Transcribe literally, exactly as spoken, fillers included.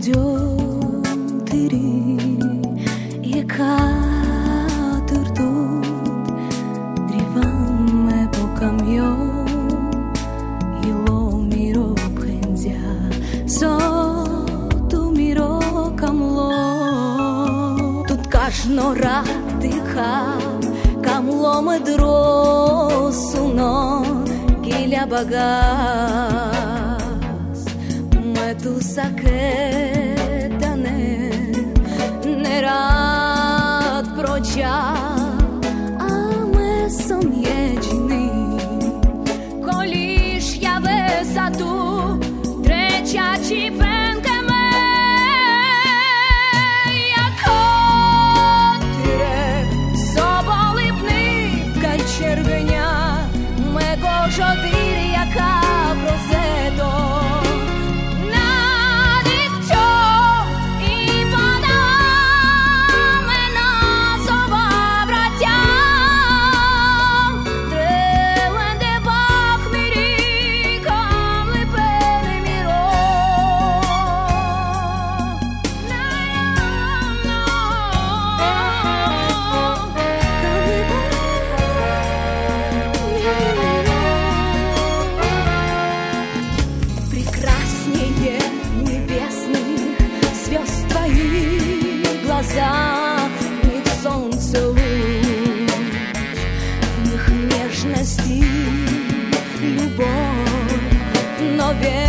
идет Ири, екатер тут, риваме по камьон, ило миро пхензя, соту миро камло. Тут кажно ратиха, камло медро суно, гиля багас, мету сакетане, не рад проча, а ме сом єдиний, коліш я висоту, треча чіпенка ме, як отире, соболипний, кай червеня, мего жодир, яка прозето. Них солнце луч, в них нежность и любовь, но верь.